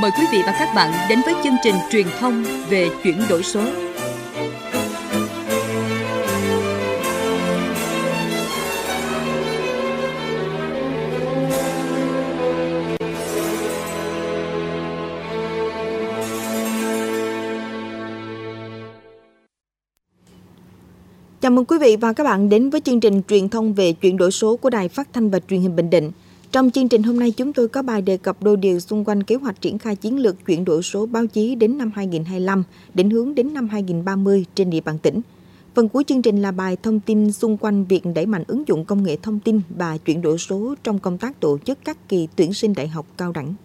Mời quý vị và các bạn đến với chương trình truyền thông về chuyển đổi số. Chào mừng quý vị và các bạn đến với chương trình truyền thông về chuyển đổi số của Đài Phát thanh và Truyền hình Bình Định. Trong chương trình hôm nay, chúng tôi có bài đề cập đôi điều xung quanh kế hoạch triển khai chiến lược chuyển đổi số báo chí đến năm 2025, định hướng đến năm 2030 trên địa bàn tỉnh. Phần cuối chương trình là bài thông tin xung quanh việc đẩy mạnh ứng dụng công nghệ thông tin và chuyển đổi số trong công tác tổ chức các kỳ tuyển sinh đại học cao đẳng.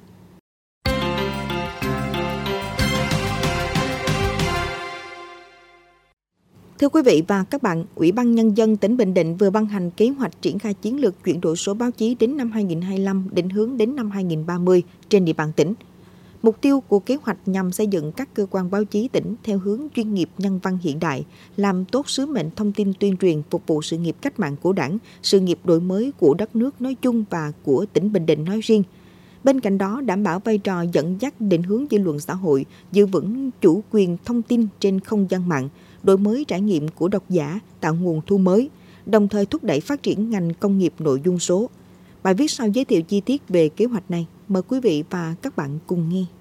Thưa quý vị và các bạn, Ủy ban Nhân dân tỉnh Bình Định vừa ban hành kế hoạch triển khai chiến lược chuyển đổi số báo chí đến năm 2025, định hướng đến năm 2030 trên địa bàn tỉnh. Mục tiêu của kế hoạch nhằm xây dựng các cơ quan báo chí tỉnh theo hướng chuyên nghiệp, nhân văn hiện đại, làm tốt sứ mệnh thông tin tuyên truyền phục vụ sự nghiệp cách mạng của Đảng, sự nghiệp đổi mới của đất nước nói chung và của tỉnh Bình Định nói riêng. Bên cạnh đó, đảm bảo vai trò dẫn dắt định hướng dư luận xã hội, giữ vững chủ quyền thông tin trên không gian mạng, đổi mới trải nghiệm của độc giả, tạo nguồn thu mới, đồng thời thúc đẩy phát triển ngành công nghiệp nội dung số. Bài viết sau giới thiệu chi tiết về kế hoạch này. Mời quý vị và các bạn cùng nghe.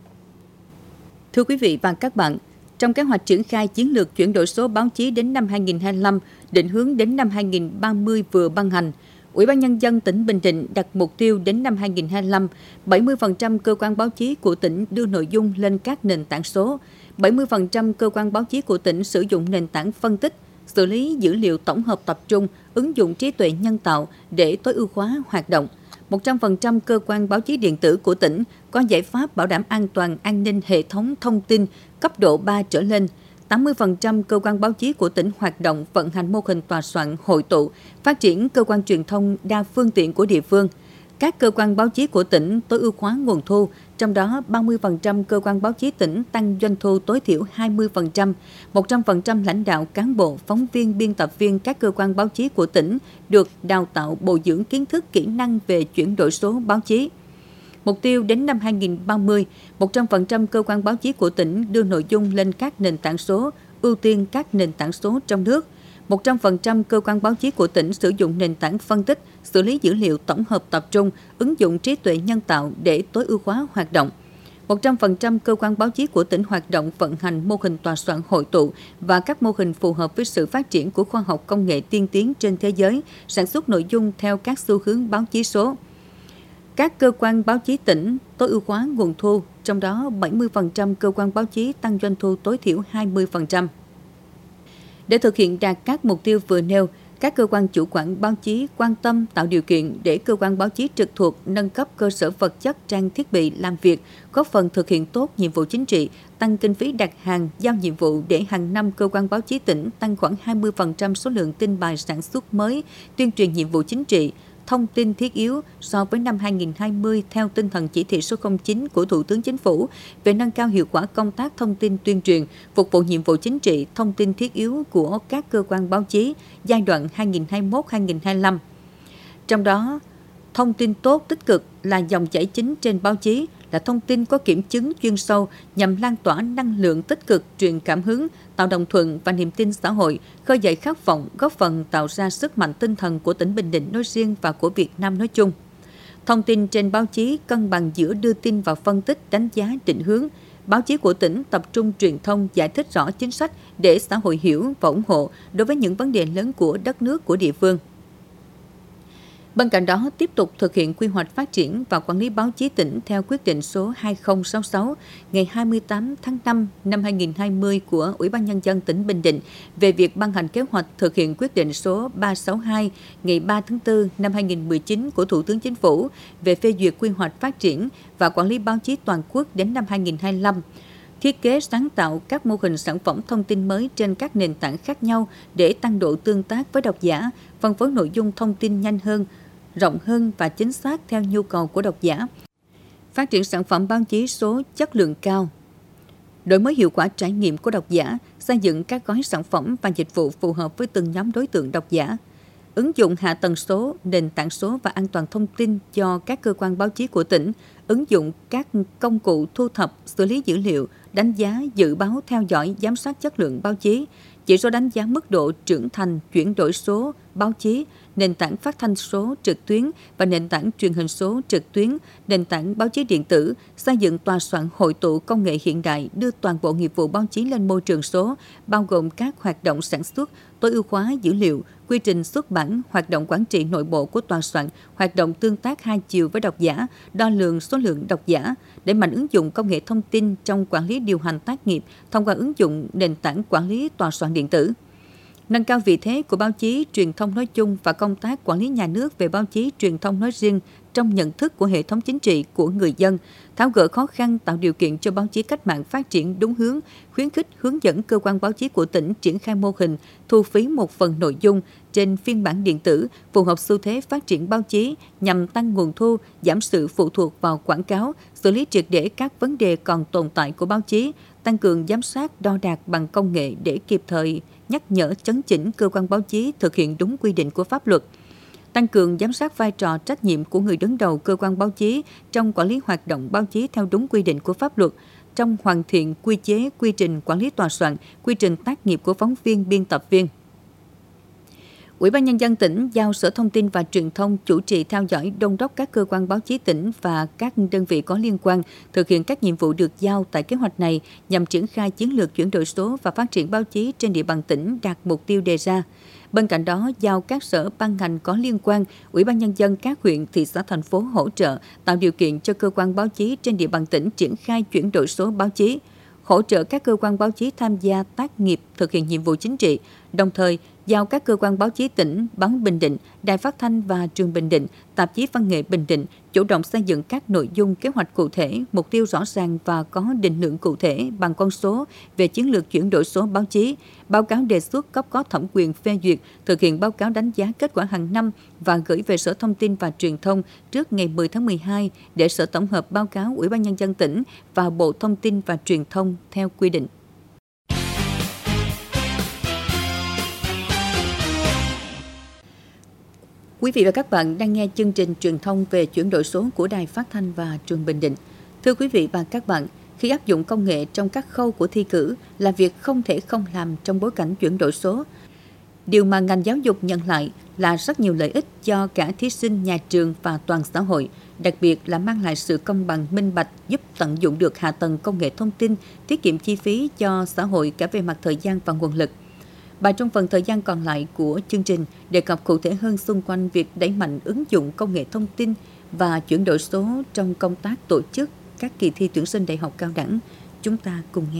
Thưa quý vị và các bạn, trong kế hoạch triển khai chiến lược chuyển đổi số báo chí đến năm 2025, định hướng đến năm 2030 vừa ban hành, Ủy ban Nhân dân tỉnh Bình Định đặt mục tiêu đến năm 2025, 70% cơ quan báo chí của tỉnh đưa nội dung lên các nền tảng số, 70% cơ quan báo chí của tỉnh sử dụng nền tảng phân tích, xử lý dữ liệu tổng hợp tập trung, ứng dụng trí tuệ nhân tạo để tối ưu hóa hoạt động. 100% cơ quan báo chí điện tử của tỉnh có giải pháp bảo đảm an toàn an ninh hệ thống thông tin cấp độ 3 trở lên. 80% cơ quan báo chí của tỉnh hoạt động vận hành mô hình tòa soạn hội tụ, phát triển cơ quan truyền thông đa phương tiện của địa phương. Các cơ quan báo chí của tỉnh tối ưu hóa nguồn thu, trong đó 30% cơ quan báo chí tỉnh tăng doanh thu tối thiểu 20%, 100% lãnh đạo cán bộ, phóng viên, biên tập viên các cơ quan báo chí của tỉnh được đào tạo bồi dưỡng kiến thức kỹ năng về chuyển đổi số báo chí. Mục tiêu đến năm 2030, 100% cơ quan báo chí của tỉnh đưa nội dung lên các nền tảng số, ưu tiên các nền tảng số trong nước. 100% cơ quan báo chí của tỉnh sử dụng nền tảng phân tích, xử lý dữ liệu tổng hợp tập trung, ứng dụng trí tuệ nhân tạo để tối ưu hóa hoạt động. 100% cơ quan báo chí của tỉnh hoạt động vận hành mô hình tòa soạn hội tụ và các mô hình phù hợp với sự phát triển của khoa học công nghệ tiên tiến trên thế giới, sản xuất nội dung theo các xu hướng báo chí số. Các cơ quan báo chí tỉnh tối ưu hóa nguồn thu, trong đó 70% cơ quan báo chí tăng doanh thu tối thiểu 20%. Để thực hiện đạt các mục tiêu vừa nêu, các cơ quan chủ quản báo chí quan tâm tạo điều kiện để cơ quan báo chí trực thuộc nâng cấp cơ sở vật chất, trang thiết bị làm việc, góp phần thực hiện tốt nhiệm vụ chính trị, tăng kinh phí đặt hàng, giao nhiệm vụ để hàng năm cơ quan báo chí tỉnh tăng khoảng 20% số lượng tin bài sản xuất mới, tuyên truyền nhiệm vụ chính trị, thông tin thiết yếu so với năm 2020 theo tinh thần chỉ thị số 09 của Thủ tướng Chính phủ về nâng cao hiệu quả công tác thông tin tuyên truyền, phục vụ nhiệm vụ chính trị, thông tin thiết yếu của các cơ quan báo chí giai đoạn 2021-2025. Trong đó, thông tin tốt tích cực là dòng chảy chính trên báo chí, là thông tin có kiểm chứng chuyên sâu nhằm lan tỏa năng lượng tích cực, truyền cảm hứng, tạo đồng thuận và niềm tin xã hội, khơi dậy khát vọng, góp phần tạo ra sức mạnh tinh thần của tỉnh Bình Định nói riêng và của Việt Nam nói chung. Thông tin trên báo chí cân bằng giữa đưa tin và phân tích, đánh giá, định hướng. Báo chí của tỉnh tập trung truyền thông, giải thích rõ chính sách để xã hội hiểu và ủng hộ đối với những vấn đề lớn của đất nước, của địa phương. Bên cạnh đó, tiếp tục thực hiện quy hoạch phát triển và quản lý báo chí tỉnh theo quyết định số 2066 ngày 28 tháng 5 năm 2020 của Ủy ban Nhân dân tỉnh Bình Định về việc ban hành kế hoạch thực hiện quyết định số 362 ngày 3 tháng 4 năm 2019 của Thủ tướng Chính phủ về phê duyệt quy hoạch phát triển và quản lý báo chí toàn quốc đến năm 2025. Thiết kế sáng tạo các mô hình sản phẩm thông tin mới trên các nền tảng khác nhau để tăng độ tương tác với độc giả, phân phối nội dung thông tin nhanh hơn, rộng hơn và chính xác theo nhu cầu của độc giả. Phát triển sản phẩm báo chí số chất lượng cao. Đổi mới hiệu quả trải nghiệm của độc giả, xây dựng các gói sản phẩm và dịch vụ phù hợp với từng nhóm đối tượng độc giả. Ứng dụng hạ tầng số, nền tảng số và an toàn thông tin cho các cơ quan báo chí của tỉnh, ứng dụng các công cụ thu thập, xử lý dữ liệu, đánh giá, dự báo, theo dõi, giám sát chất lượng báo chí, chỉ số đánh giá mức độ trưởng thành, chuyển đổi số báo chí, nền tảng phát thanh số trực tuyến và nền tảng truyền hình số trực tuyến, nền tảng báo chí điện tử, xây dựng tòa soạn hội tụ công nghệ hiện đại, đưa toàn bộ nghiệp vụ báo chí lên môi trường số, bao gồm các hoạt động sản xuất, tối ưu hóa dữ liệu, quy trình xuất bản, hoạt động quản trị nội bộ của tòa soạn, hoạt động tương tác hai chiều với độc giả, đo lường số lượng độc giả, đẩy mạnh ứng dụng công nghệ thông tin trong quản lý điều hành tác nghiệp thông qua ứng dụng nền tảng quản lý tòa soạn điện tử. Nâng cao vị thế của báo chí truyền thông nói chung và công tác quản lý nhà nước về báo chí truyền thông nói riêng trong nhận thức của hệ thống chính trị của người dân, tháo gỡ khó khăn, tạo điều kiện cho báo chí cách mạng phát triển đúng hướng, khuyến khích hướng dẫn cơ quan báo chí của tỉnh triển khai mô hình thu phí một phần nội dung trên phiên bản điện tử phù hợp xu thế phát triển báo chí nhằm tăng nguồn thu, giảm sự phụ thuộc vào quảng cáo, xử lý triệt để các vấn đề còn tồn tại của báo chí, tăng cường giám sát đo đạc bằng công nghệ để kịp thời nhắc nhở chấn chỉnh cơ quan báo chí thực hiện đúng quy định của pháp luật, tăng cường giám sát vai trò trách nhiệm của người đứng đầu cơ quan báo chí trong quản lý hoạt động báo chí theo đúng quy định của pháp luật, trong hoàn thiện quy chế, quy trình quản lý tòa soạn, quy trình tác nghiệp của phóng viên, biên tập viên. Ủy ban Nhân dân tỉnh giao Sở Thông tin và Truyền thông chủ trì theo dõi đôn đốc các cơ quan báo chí tỉnh và các đơn vị có liên quan thực hiện các nhiệm vụ được giao tại kế hoạch này nhằm triển khai chiến lược chuyển đổi số và phát triển báo chí trên địa bàn tỉnh đạt mục tiêu đề ra. Bên cạnh đó, giao các sở ban ngành có liên quan, Ủy ban Nhân dân các huyện, thị xã, thành phố hỗ trợ, tạo điều kiện cho cơ quan báo chí trên địa bàn tỉnh triển khai chuyển đổi số báo chí, hỗ trợ các cơ quan báo chí tham gia tác nghiệp thực hiện nhiệm vụ chính trị, đồng thời giao các cơ quan báo chí tỉnh, báo Bình Định, Đài Phát thanh và Truyền Bình Định, tạp chí Văn nghệ Bình Định chủ động xây dựng các nội dung kế hoạch cụ thể, mục tiêu rõ ràng và có định lượng cụ thể bằng con số về chiến lược chuyển đổi số báo chí, báo cáo đề xuất cấp có thẩm quyền phê duyệt, thực hiện báo cáo đánh giá kết quả hàng năm và gửi về Sở Thông tin và Truyền thông trước ngày 10 tháng 12 để Sở tổng hợp báo cáo Ủy ban Nhân dân tỉnh và Bộ Thông tin và Truyền thông theo quy định. Quý vị và các bạn đang nghe chương trình truyền thông về chuyển đổi số của Đài Phát thanh và Truyền Bình Định. Thưa quý vị và các bạn, khi áp dụng công nghệ trong các khâu của thi cử là việc không thể không làm trong bối cảnh chuyển đổi số. Điều mà ngành giáo dục nhận lại là rất nhiều lợi ích cho cả thí sinh, nhà trường và toàn xã hội, đặc biệt là mang lại sự công bằng, minh bạch, giúp tận dụng được hạ tầng công nghệ thông tin, tiết kiệm chi phí cho xã hội cả về mặt thời gian và nguồn lực. Bài trong phần thời gian còn lại của chương trình đề cập cụ thể hơn xung quanh việc đẩy mạnh ứng dụng công nghệ thông tin và chuyển đổi số trong công tác tổ chức các kỳ thi tuyển sinh đại học cao đẳng. Chúng ta cùng nghe.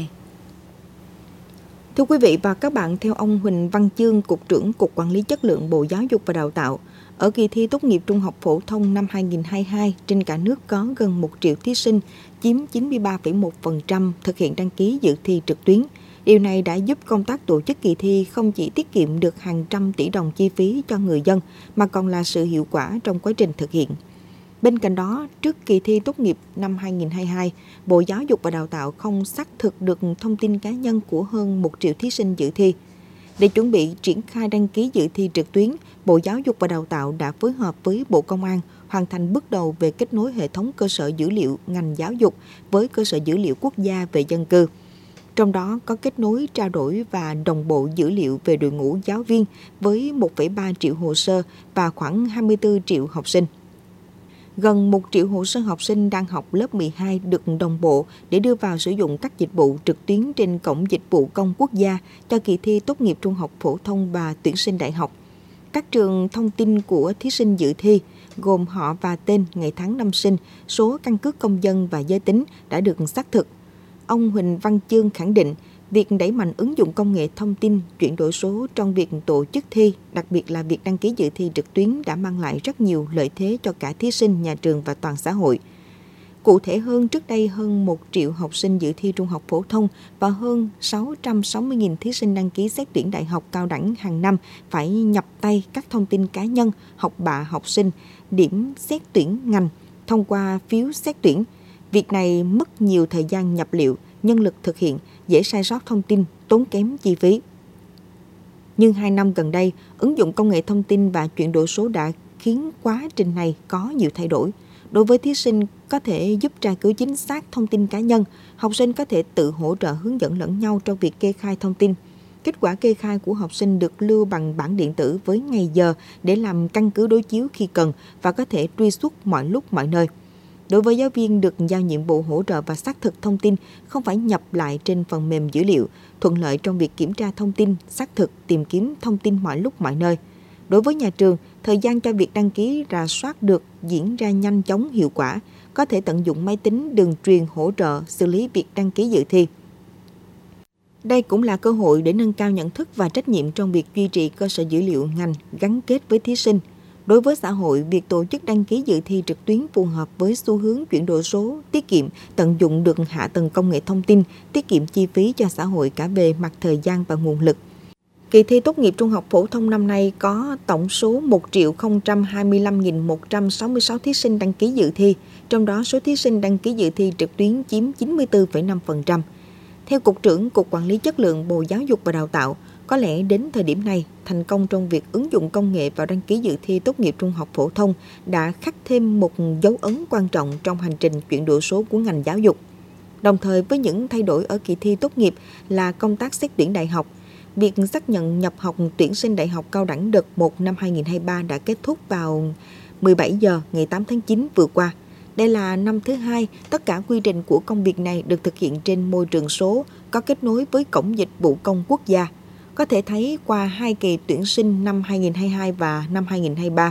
Thưa quý vị và các bạn, theo ông Huỳnh Văn Chương, Cục trưởng Cục Quản lý Chất lượng Bộ Giáo dục và Đào tạo, ở kỳ thi tốt nghiệp trung học phổ thông năm 2022, trên cả nước có gần 1 triệu thí sinh, chiếm 93,1% thực hiện đăng ký dự thi trực tuyến. Điều này đã giúp công tác tổ chức kỳ thi không chỉ tiết kiệm được hàng trăm tỷ đồng chi phí cho người dân, mà còn là sự hiệu quả trong quá trình thực hiện. Bên cạnh đó, trước kỳ thi tốt nghiệp năm 2022, Bộ Giáo dục và Đào tạo không xác thực được thông tin cá nhân của hơn 1 triệu thí sinh dự thi. Để chuẩn bị triển khai đăng ký dự thi trực tuyến, Bộ Giáo dục và Đào tạo đã phối hợp với Bộ Công an hoàn thành bước đầu về kết nối hệ thống cơ sở dữ liệu ngành giáo dục với cơ sở dữ liệu quốc gia về dân cư. Trong đó có kết nối, trao đổi và đồng bộ dữ liệu về đội ngũ giáo viên với 1,3 triệu hồ sơ và khoảng 24 triệu học sinh. Gần 1 triệu hồ sơ học sinh đang học lớp 12 được đồng bộ để đưa vào sử dụng các dịch vụ trực tuyến trên Cổng Dịch vụ Công Quốc gia cho kỳ thi tốt nghiệp trung học phổ thông và tuyển sinh đại học. Các trường thông tin của thí sinh dự thi gồm họ và tên, ngày tháng năm sinh, số căn cước công dân và giới tính đã được xác thực. Ông Huỳnh Văn Chương khẳng định, việc đẩy mạnh ứng dụng công nghệ thông tin, chuyển đổi số trong việc tổ chức thi, đặc biệt là việc đăng ký dự thi trực tuyến đã mang lại rất nhiều lợi thế cho cả thí sinh, nhà trường và toàn xã hội. Cụ thể hơn, trước đây hơn 1 triệu học sinh dự thi trung học phổ thông và hơn 660.000 thí sinh đăng ký xét tuyển đại học cao đẳng hàng năm phải nhập tay các thông tin cá nhân, học bạ học sinh, điểm xét tuyển ngành thông qua phiếu xét tuyển. Việc này mất nhiều thời gian nhập liệu, nhân lực thực hiện, dễ sai sót thông tin, tốn kém chi phí. Nhưng 2 năm gần đây, ứng dụng công nghệ thông tin và chuyển đổi số đã khiến quá trình này có nhiều thay đổi. Đối với thí sinh có thể giúp tra cứu chính xác thông tin cá nhân, học sinh có thể tự hỗ trợ hướng dẫn lẫn nhau trong việc kê khai thông tin. Kết quả kê khai của học sinh được lưu bằng bản điện tử với ngày giờ để làm căn cứ đối chiếu khi cần và có thể truy xuất mọi lúc mọi nơi. Đối với giáo viên được giao nhiệm vụ hỗ trợ và xác thực thông tin, không phải nhập lại trên phần mềm dữ liệu, thuận lợi trong việc kiểm tra thông tin, xác thực, tìm kiếm thông tin mọi lúc mọi nơi. Đối với nhà trường, thời gian cho việc đăng ký rà soát được diễn ra nhanh chóng hiệu quả, có thể tận dụng máy tính, đường truyền hỗ trợ xử lý việc đăng ký dự thi. Đây cũng là cơ hội để nâng cao nhận thức và trách nhiệm trong việc duy trì cơ sở dữ liệu ngành gắn kết với thí sinh. Đối với xã hội, việc tổ chức đăng ký dự thi trực tuyến phù hợp với xu hướng chuyển đổi số, tiết kiệm, tận dụng được hạ tầng công nghệ thông tin, tiết kiệm chi phí cho xã hội cả về mặt thời gian và nguồn lực. Kỳ thi tốt nghiệp trung học phổ thông năm nay có tổng số 1.025.166 thí sinh đăng ký dự thi, trong đó số thí sinh đăng ký dự thi trực tuyến chiếm 94,5%. Theo Cục trưởng Cục Quản lý Chất lượng Bộ Giáo dục và Đào tạo, có lẽ đến thời điểm này, thành công trong việc ứng dụng công nghệ vào đăng ký dự thi tốt nghiệp trung học phổ thông đã khắc thêm một dấu ấn quan trọng trong hành trình chuyển đổi số của ngành giáo dục. Đồng thời với những thay đổi ở kỳ thi tốt nghiệp là công tác xét tuyển đại học, việc xác nhận nhập học tuyển sinh đại học cao đẳng đợt 1 năm 2023 đã kết thúc vào 17 giờ ngày 8 tháng 9 vừa qua. Đây là năm thứ hai, tất cả quy trình của công việc này được thực hiện trên môi trường số, có kết nối với Cổng Dịch vụ Công Quốc gia. Có thể thấy qua hai kỳ tuyển sinh năm 2022 và năm 2023.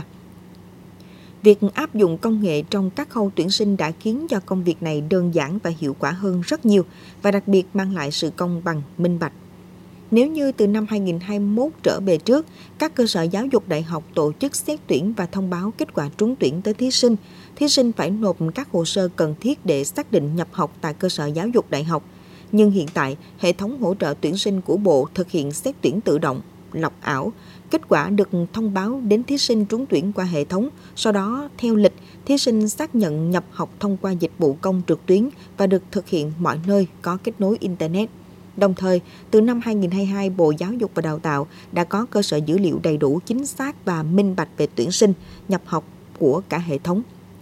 Việc áp dụng công nghệ trong các khâu tuyển sinh đã khiến cho công việc này đơn giản và hiệu quả hơn rất nhiều và đặc biệt mang lại sự công bằng, minh bạch. Nếu như từ năm 2021 trở về trước, các cơ sở giáo dục đại học tổ chức xét tuyển và thông báo kết quả trúng tuyển tới thí sinh phải nộp các hồ sơ cần thiết để xác định nhập học tại cơ sở giáo dục đại học. Nhưng hiện tại, hệ thống hỗ trợ tuyển sinh của Bộ thực hiện xét tuyển tự động, lọc ảo. Kết quả được thông báo đến thí sinh trúng tuyển qua hệ thống, sau đó theo lịch, thí sinh xác nhận nhập học thông qua dịch vụ công trực tuyến và được thực hiện mọi nơi có kết nối Internet. Đồng thời, từ năm 2022, Bộ Giáo dục và Đào tạo đã có cơ sở dữ liệu đầy đủ, chính xác và minh bạch về tuyển sinh, nhập học của cả hệ thống.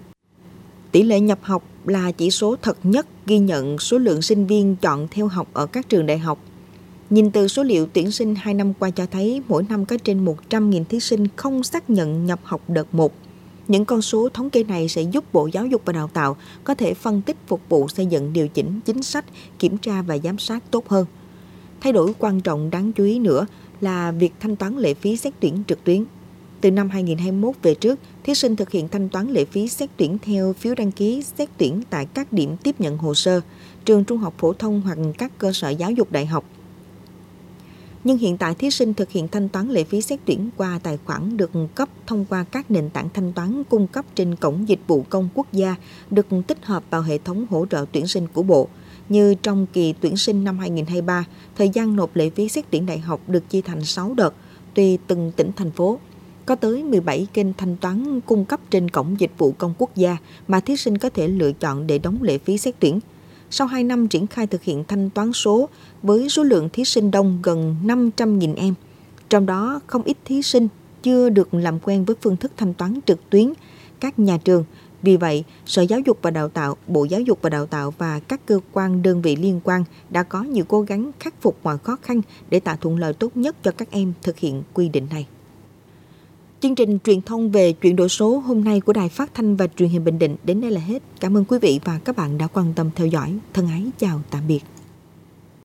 Tỷ lệ nhập học là chỉ số thật nhất ghi nhận số lượng sinh viên chọn theo học ở các trường đại học. Nhìn từ số liệu tuyển sinh 2 năm qua cho thấy mỗi năm có trên 100.000 thí sinh không xác nhận nhập học đợt 1. Những con số thống kê này sẽ giúp Bộ Giáo dục và Đào tạo có thể phân tích phục vụ xây dựng điều chỉnh chính sách, kiểm tra và giám sát tốt hơn. Thay đổi quan trọng đáng chú ý nữa là việc thanh toán lệ phí xét tuyển trực tuyến. Từ năm 2021 về trước, thí sinh thực hiện thanh toán lệ phí xét tuyển theo phiếu đăng ký xét tuyển tại các điểm tiếp nhận hồ sơ, trường trung học phổ thông hoặc các cơ sở giáo dục đại học. Nhưng hiện tại thí sinh thực hiện thanh toán lệ phí xét tuyển qua tài khoản được cấp thông qua các nền tảng thanh toán cung cấp trên Cổng Dịch vụ Công Quốc gia được tích hợp vào hệ thống hỗ trợ tuyển sinh của Bộ. Như trong kỳ tuyển sinh năm 2023, thời gian nộp lệ phí xét tuyển đại học được chia thành 6 đợt, tùy từng tỉnh thành phố. Có tới 17 kênh thanh toán cung cấp trên Cổng Dịch vụ Công Quốc gia mà thí sinh có thể lựa chọn để đóng lệ phí xét tuyển. Sau 2 năm triển khai thực hiện thanh toán số với số lượng thí sinh đông gần 500.000 em, trong đó không ít thí sinh chưa được làm quen với phương thức thanh toán trực tuyến các nhà trường. Vì vậy, Sở Giáo dục và Đào tạo, Bộ Giáo dục và Đào tạo và các cơ quan đơn vị liên quan đã có nhiều cố gắng khắc phục mọi khó khăn để tạo thuận lợi tốt nhất cho các em thực hiện quy định này. Chương trình truyền thông về chuyển đổi số hôm nay của Đài Phát thanh và Truyền hình Bình Định đến đây là hết. Cảm ơn quý vị và các bạn đã quan tâm theo dõi. Thân ái chào tạm biệt.